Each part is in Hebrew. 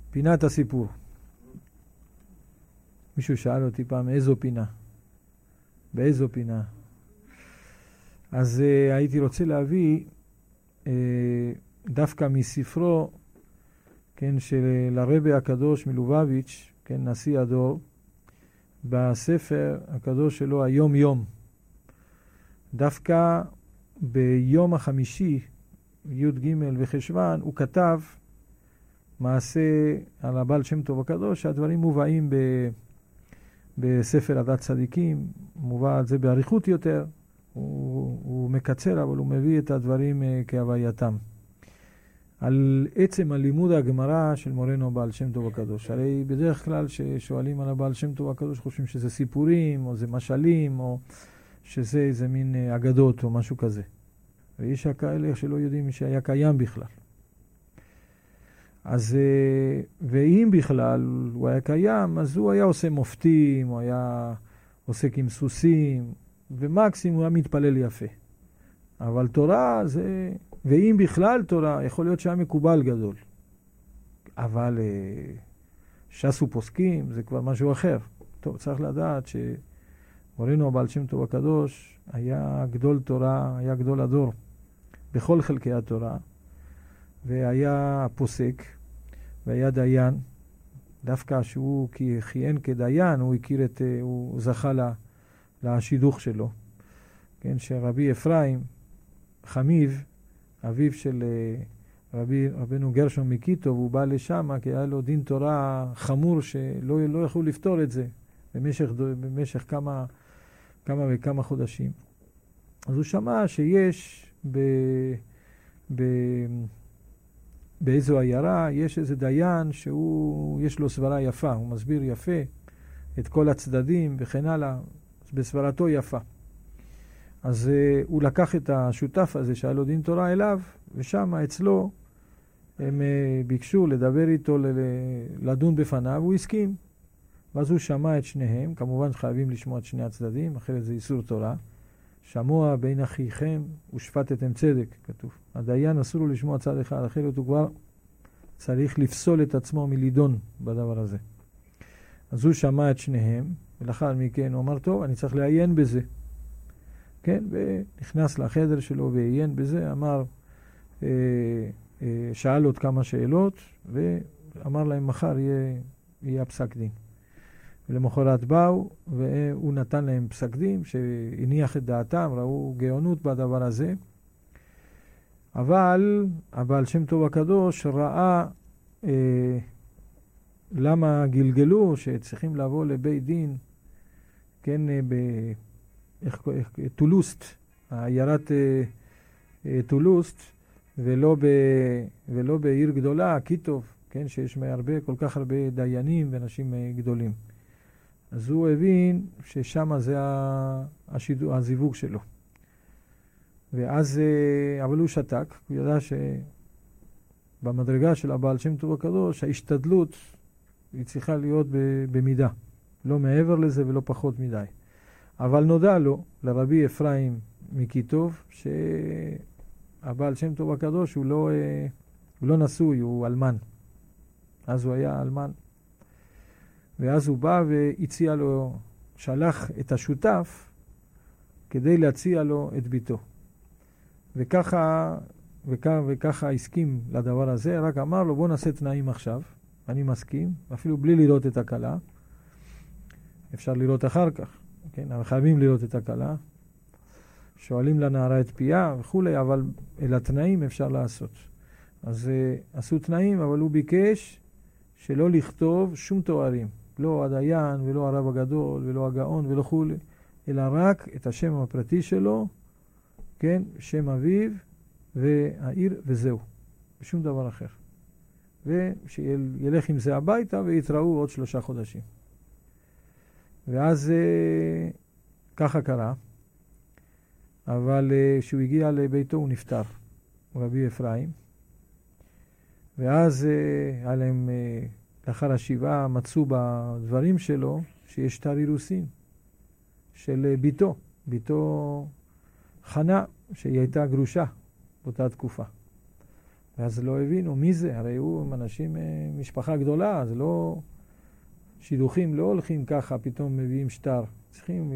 פינת הסיפור. מישהו שאל אותי פעם איזו פינה? באיזו פינה? אז הייתי רוצה להביא דווקא מספרו, כן, של הרבי הקדוש מלובביץ', כן, נשיא הדור, בספר הקדוש שלו היום יום. דווקא ביום החמישי, י' ג' וחשוון, הוא כתב מעשה על הבעל שם טוב הקדוש, שהדברים מובאים בספר עדת צדיקים, מובא על זה בעריכות יותר, הוא מקצר, אבל הוא מביא את הדברים כהווייתם. על עצם הלימוד הגמרא של מורנו הבעל שם טוב הקדוש. הרי בדרך כלל ששואלים על הבעל שם טוב הקדוש, חושבים שזה סיפורים, או זה משלים, או שזה איזה מין אגדות, או משהו כזה. ויש כאלה שלא יודעים שהיה קיים בכלל. אז, ואם בכלל הוא היה קיים, אז הוא היה עושה מופתים, הוא היה עוסק עם סוסים, ומקסימום הוא היה מתפלל יפה. אבל תורה זה, ואם בכלל תורה, יכול להיות שהיה מקובל גדול. אבל ש"ס ופוסקים זה כבר משהו אחר. טוב, צריך לדעת שמורנו הבעל שם טוב הקדוש היה גדול תורה, היה גדול הדור בכל חלקי התורה, והיה פוסק, והיה דיין. דווקא שהוא כיהן כדיין, הוא זכה לשידוך שלו. כן, שרבי אפרים חמיב, אביו של רבנו גרשום מקיטוב, הוא בא לשם כי היה לו דין תורה חמור שלא יכלו לפתור את זה במשך כמה וכמה חודשים. אז הוא שמע שיש באיזו עיירה יש איזה דיין יש לו סברה יפה, הוא מסביר יפה את כל הצדדים וכן הלאה, בסברתו יפה. אז הוא לקח את השותף הזה שהיה לו דין תורה אליו, ושם אצלו הם ביקשו לדבר איתו, לדון בפניו, הוא הסכים. ואז הוא שמע את שניהם, כמובן חייבים לשמוע את שני הצדדים, אחרת זה איסור תורה. שמוע בין אחיכם ושפטתם צדק, כתוב. הדיין אסור לו לשמוע צד אחד, אחרת הוא כבר צריך לפסול את עצמו מלידון בדבר הזה. אז הוא שמע את שניהם, ולאחר מכן הוא אמר, טוב, אני צריך לעיין בזה. כן, ונכנס לחדר שלו ועיין בזה, אמר, שאל עוד כמה שאלות, ואמר להם, מחר יהיה פסק דין. ולמחרת באו, והוא נתן להם פסק דין, שהניח את דעתם, ראו גאונות בדבר הזה. אבל הבעל שם טוב הקדוש ראה למה גלגלו שצריכים לבוא לבית דין, כן, טולוסט, עיירת טולוסט, ולא בעיר גדולה, קיטוב, כן, שיש כל כך הרבה דיינים ואנשים גדולים. אז הוא הבין ששם זה הזיווג שלו. ואז, אבל הוא שתק, הוא ידע שבמדרגה של הבעל שם טוב הקדוש, ההשתדלות היא צריכה להיות במידה. לא מעבר לזה ולא פחות מדי. אבל נודע לו, לרבי אפרים מקיטוב, שהבעל שם טוב הקדוש הוא לא נשוי, הוא אלמן. אז הוא היה אלמן. ואז הוא בא והציע לו, שלח את השותף כדי להציע לו את ביתו. וככה הסכים לדבר הזה, רק אמר לו, בוא נעשה תנאים עכשיו, אני מסכים, אפילו בלי לראות את הכלה. אפשר לראות אחר כך, כן? אבל חייבים לראות את הכלה. שואלים לנערה את פיה וכולי, אבל אל התנאים אפשר לעשות. אז עשו תנאים, אבל הוא ביקש שלא לכתוב שום תוארים. לא הדיין ולא הרב הגדול ולא הגאון ולא כולי, אלא רק את השם הפרטי שלו, כן? שם אביו והעיר וזהו. ושום דבר אחר. ושילך עם זה הביתה ויתראו עוד 3 חודשים. ואז ככה קרה. אבל כשהוא הגיע לביתו הוא נפטר, רבי אפרים. ואז עליהם, לאחר השבעה, מצאו בדברים שלו שיש שטר אירוסין של ביתו. ביתו חנה, שהיא הייתה גרושה באותה תקופה. ואז לא הבינו מי זה, הרי הוא אנשים, משפחה גדולה, אז לא, שידוכים לא הולכים ככה, פתאום מביאים שטר. צריכים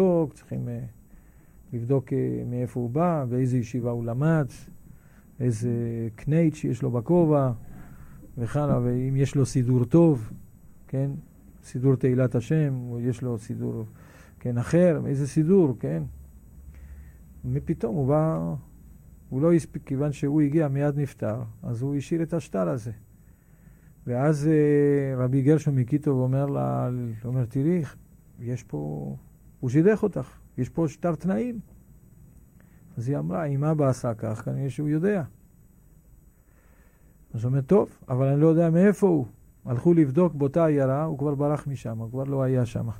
לבדוק מאיפה הוא בא, באיזה ישיבה הוא למד, איזה קנייט שיש לו בכובע, וכאלה, ואם יש לו סידור טוב, כן, סידור תהילת השם, או יש לו סידור, כן, אחר, איזה סידור, כן. ופתאום הוא בא, הוא לא הספיק, כיוון שהוא הגיע מיד נפטר, אז הוא השאיר את השטר הזה. ואז רבי גרשום מקיטוב אומר לה, תראי, יש פה, הוא שידך אותך, יש פה שטר תנאים. אז היא אמרה, אם אבא עשה כך, כנראה שהוא יודע. אז הוא אומר, טוב, אבל אני לא יודע מאיפה הוא. הלכו לבדוק באותה עיירה, הוא כבר ברח משם, הוא כבר לא היה שם.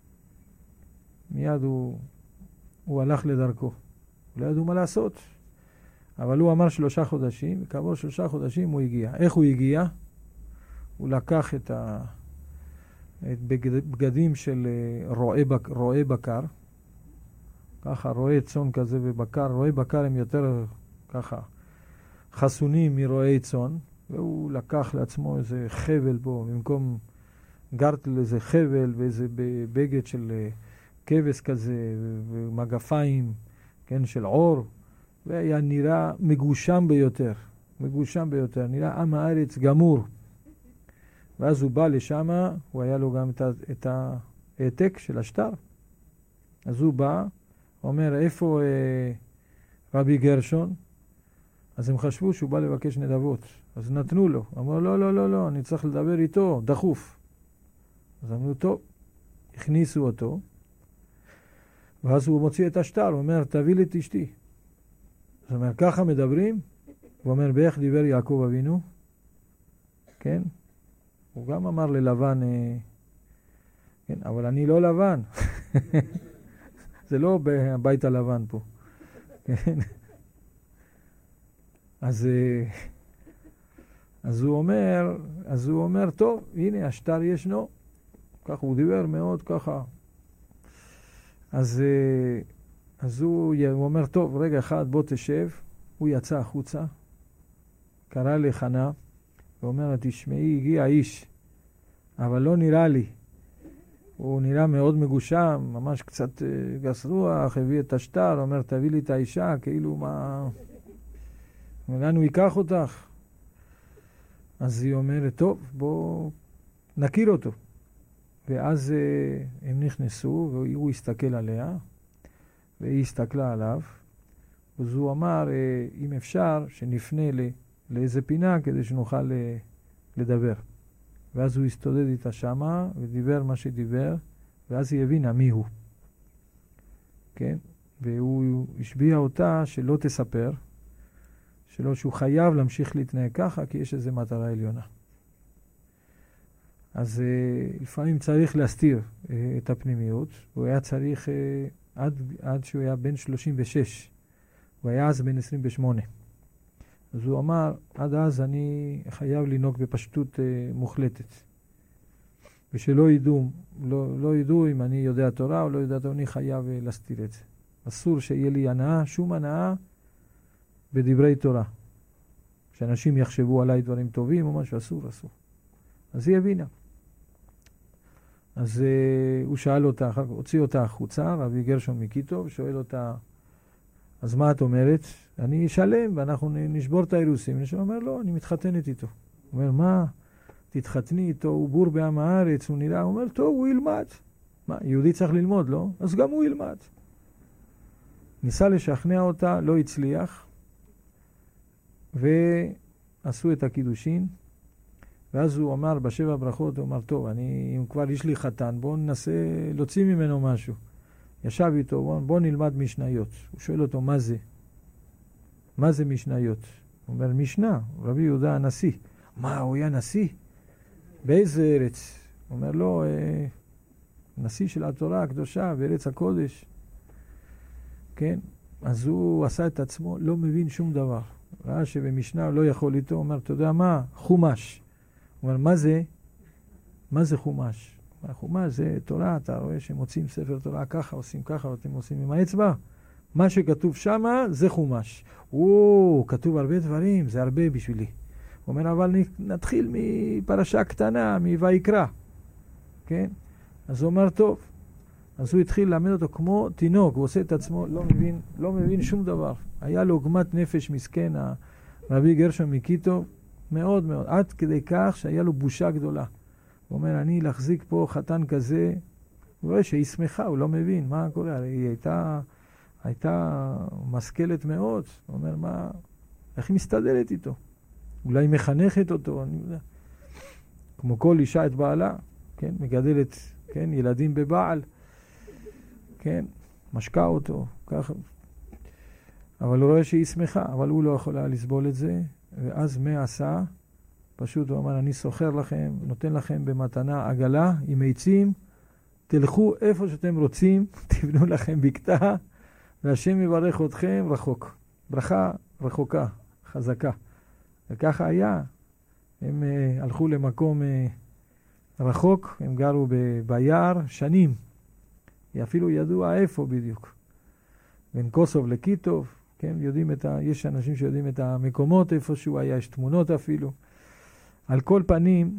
מיד הוא הלך לדרכו. הוא לא ידעו מה לעשות. אבל הוא אמר 3 חודשים, וכעבור 3 חודשים הוא הגיע. איך הוא הגיע? הוא לקח את בגדים של רועה בקר, ככה רועה צאן כזה ובקר, רועה בקר הם יותר ככה חסונים מרועי צאן, והוא לקח לעצמו איזה חבל בו, במקום גרטל איזה חבל ואיזה בגד של כבש כזה ומגפיים, כן, של עור, והיה נראה מגושם ביותר, נראה עם הארץ גמור. ואז הוא בא לשם, הוא היה לו גם את העתק של השטר. אז הוא בא, אומר, איפה רבי גרשון? אז הם חשבו שהוא בא לבקש נדבות. אז נתנו לו. אמר, לא, אני צריך לדבר איתו, דחוף. אז אמרו, טוב, הכניסו אותו. ואז הוא מוציא את השטר, הוא אומר, תביא לי את אשתי. אז הוא אומר, ככה מדברים? הוא אומר, באיך דיבר יעקב אבינו? כן? הוא גם אמר ללבן, כן, אבל אני לא לבן. זה לא בבית הלבן פה. כן? אז הוא אומר, טוב, הנה השטר ישנו. ככה הוא דיבר מאוד ככה. אז הוא אומר, טוב, רגע אחד, בוא תשב. הוא יצא החוצה, קרא לחנה, ואומר, תשמעי, הגיע איש, אבל לא נראה לי. הוא נראה מאוד מגושם, ממש קצת גס רוח, הביא את השטר, אומר, תביא לי את האישה, כאילו מה... לאן הוא ייקח אותך? אז היא אומרת, טוב, בוא נכיר אותו. ואז הם נכנסו, והוא הסתכל עליה, והיא הסתכלה עליו, אז הוא אמר, אם אפשר, שנפנה לאיזה פינה כדי שנוכל לדבר. ואז הוא הסתודד איתה שמה, ודיבר מה שדיבר, ואז היא הבינה מי הוא. כן? והוא השביע אותה שלא תספר, שהוא חייב להמשיך להתנהג ככה, כי יש איזו מטרה עליונה. אז לפעמים צריך להסתיר את הפנימיות, הוא היה צריך עד שהוא היה בן 36, הוא היה אז בן 28. אז הוא אמר, עד אז אני חייב לנהוג בפשטות מוחלטת. ושלא ידעו, לא ידעו אם אני יודע תורה או לא יודע תורה, אני חייב להסתיר את זה. אסור שיהיה לי הנאה, שום הנאה בדברי תורה. שאנשים יחשבו עליי דברים טובים או משהו, אסור. אז היא הבינה. אז הוא שאל אותה, הוציא אותה החוצה, רבי גרשום מקיטוב, שואל אותה, אז מה את אומרת? אני אשלם ואנחנו נשבור את האירוסים. אני אומר, לא, אני מתחתנת איתו. הוא אומר, מה? תתחתני איתו, הוא בור בעם הארץ, הוא נראה, הוא אומר, טוב, הוא ילמד. מה, יהודי צריך ללמוד, לא? אז גם הוא ילמד. ניסה לשכנע אותה, לא הצליח, ועשו את הקידושין, ואז הוא אמר, בשבע ברכות, הוא אמר, טוב, אם כבר יש לי חתן, בואו ננסה להוציא ממנו משהו. ישב איתו, בוא נלמד משניות. הוא שואל אותו, מה זה? מה זה משניות? הוא אומר, משנה, רבי יהודה הנשיא. מה, הוא היה נשיא? באיזה ארץ? הוא אומר, לא, נשיא של התורה הקדושה בארץ הקודש. כן? אז הוא עשה את עצמו, לא מבין שום דבר. ראה שבמשנה לא יכול איתו, הוא אומר, אתה יודע מה? חומש. הוא אומר, מה זה? מה זה חומש? חומש זה תורה, אתה רואה שמוצאים ספר תורה ככה, עושים ככה, ואתם עושים עם האצבע. מה שכתוב שמה זה חומש. כתוב הרבה דברים, זה הרבה בשבילי. הוא אומר, אבל נתחיל מפרשה קטנה, מויקרא. כן? אז הוא אומר, טוב. אז הוא התחיל ללמד אותו כמו תינוק, הוא עושה את עצמו, לא מבין שום דבר. היה לו עוגמת נפש מסכן, רבי גרשום מקיטוב, מאוד מאוד, עד כדי כך שהיה לו בושה גדולה. הוא אומר, אני להחזיק פה חתן כזה, הוא רואה שהיא שמחה, הוא לא מבין מה קורה, היא הייתה משכלת מאוד. הוא אומר, איך היא מסתדרת איתו? אולי היא מחנכת אותו, אני יודע. כמו כל אישה את בעלה, כן, מגדלת, כן, ילדים בבעל, כן, משקע אותו, ככה. אבל הוא רואה שהיא שמחה, אבל הוא לא יכול לסבול את זה, ואז מה עשה? פשוט הוא אמר, אני סוחר לכם, נותן לכם במתנה עגלה עם עצים, תלכו איפה שאתם רוצים, תבנו לכם בקתה, והשם יברך אתכם רחוק. ברכה רחוקה, חזקה. וככה היה. הם הלכו למקום רחוק, הם גרו ביער שנים. אפילו ידוע איפה בדיוק. בין קוסוב לקיטוב, כן, יש אנשים שיודעים את המקומות איפה שהוא היה, יש תמונות אפילו. על כל פנים,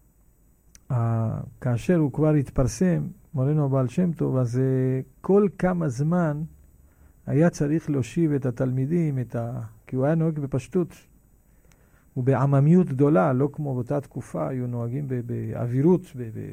כאשר הוא כבר התפרסם, מורנו הבעל שם טוב, אז כל כמה זמן היה צריך להושיב את התלמידים, כי הוא היה נוהג בפשטות, ובעממיות גדולה, לא כמו באותה תקופה, היו נוהגים באווירות,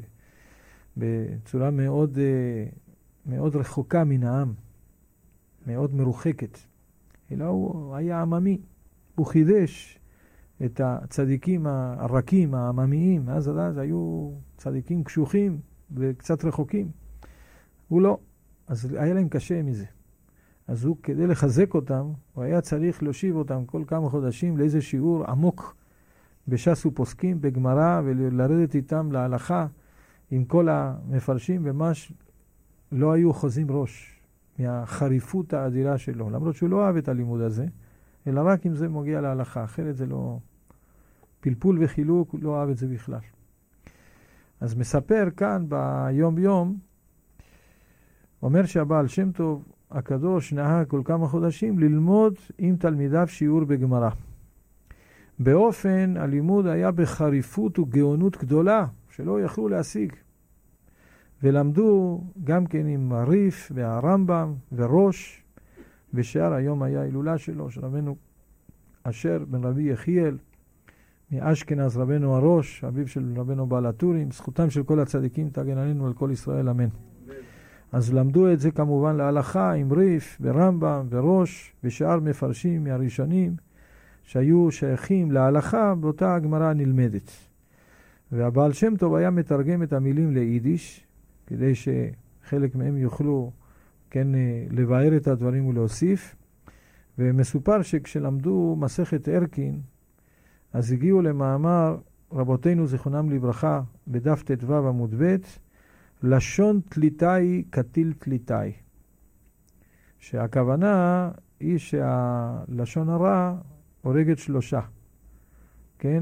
בצורה מאוד, מאוד רחוקה מן העם, מאוד מרוחקת. אלא הוא היה עממי, הוא חידש את הצדיקים הרכים, העממיים, אז היו צדיקים קשוחים וקצת רחוקים. הוא לא, אז היה להם קשה מזה. אז הוא, כדי לחזק אותם, הוא היה צריך להושיב אותם כל כמה חודשים לאיזה שיעור עמוק בש"ס ופוסקים, בגמרא, ולרדת איתם להלכה עם כל המפרשים, וממש לא היו חוזים ראש מהחריפות האדירה שלו, למרות שהוא לא אהב את הלימוד הזה, אלא רק אם זה מגיע להלכה, אחרת זה לא פלפול וחילוק, הוא לא אהב את זה בכלל. אז מספר כאן ביום יום, אומר שהבעל שם טוב הקדוש נהג כל כמה חודשים ללמוד עם תלמידיו שיעור בגמרא. באופן הלימוד היה בחריפות וגאונות גדולה שלא יכלו להשיג. ולמדו גם כן עם הריף והרמב"ם וראש, ושאר היום היה הילולה שלו, של רבנו אשר בן רבי יחיאל, מאשכנז רבנו הראש, אביו של רבנו בעל הטורים, זכותם של כל הצדיקים תגן עלינו על כל ישראל, אמן. אז למדו את זה כמובן להלכה עם ריף ורמב"ם וראש ושאר מפרשים מהראשונים שהיו שייכים להלכה באותה הגמרא נלמדת. והבעל שם טוב היה מתרגם את המילים ליידיש כדי שחלק מהם יוכלו כן לבאר את הדברים ולהוסיף. ומסופר שכשלמדו מסכת ערכין אז הגיעו למאמר רבותינו זיכרונם לברכה בדף ט"ו עמוד ב', לשון תליטאי כתיל תליטאי. שהכוונה היא שהלשון הרע הורגת 3. כן?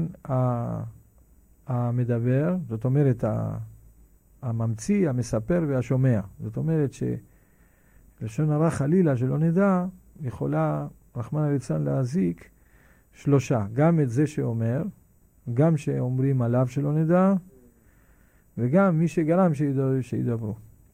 המדבר, זאת אומרת הממציא, המספר והשומע. זאת אומרת שלשון הרע חלילה שלא נדע, יכולה רחמנא ליצלן להזיק 3. גם את זה שאומר, גם שאומרים עליו שלא נדע, וגם מי שגרם שידברו.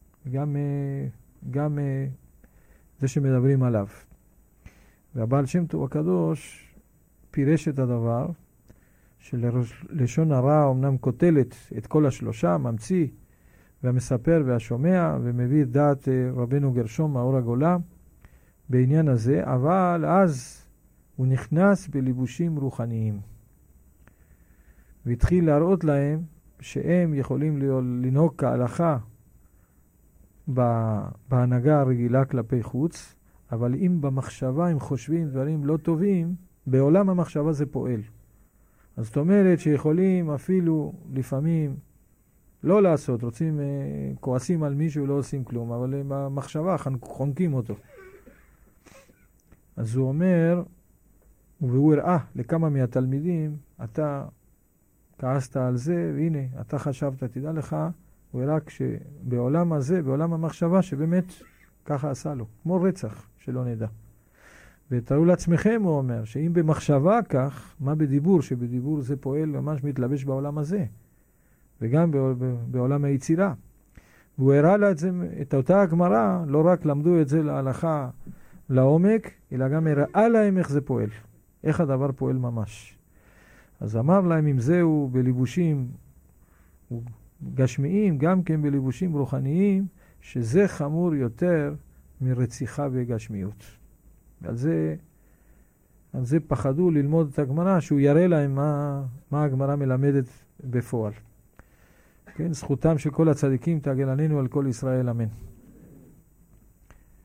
גם זה שמדברים עליו. והבעל שם טוב הקדוש פירש את הדבר, שלשון הרע אומנם כותלת את כל 3, ממציא והמספר והשומע, ומביא את דעת רבנו גרשום מאור הגולה בעניין הזה, אבל אז הוא נכנס בליבושים רוחניים. והתחיל להראות להם שהם יכולים לנהוג כהלכה בהנהגה הרגילה כלפי חוץ, אבל אם במחשבה הם חושבים דברים לא טובים, בעולם המחשבה זה פועל. אז זאת אומרת שיכולים אפילו לפעמים לא לעשות, כועסים על מישהו, לא עושים כלום, אבל במחשבה חונקים אותו. אז הוא אומר, והוא הראה לכמה מהתלמידים, אתה כעסת על זה, והנה, אתה חשבת, תדע לך, הוא הראה שבעולם הזה, בעולם המחשבה, שבאמת ככה עשה לו. כמו רצח, שלא נדע. ותראו לעצמכם, הוא אומר, שאם במחשבה כך, מה בדיבור? שבדיבור זה פועל ממש מתלבש בעולם הזה, וגם בעולם היצירה. והוא הראה לה את אותה הגמרא, לא רק למדו את זה להלכה לעומק, אלא גם הראה להם איך זה פועל, איך הדבר פועל ממש. אז אמר להם, אם זהו בליבושים גשמיים, גם כן בליבושים רוחניים, שזה חמור יותר מרציחה בגשמיות. ועל זה פחדו ללמוד את הגמרא, שהוא יראה להם מה הגמרא מלמדת בפועל. כן, זכותם של כל הצדיקים תגל עלינו על כל ישראל, אמן.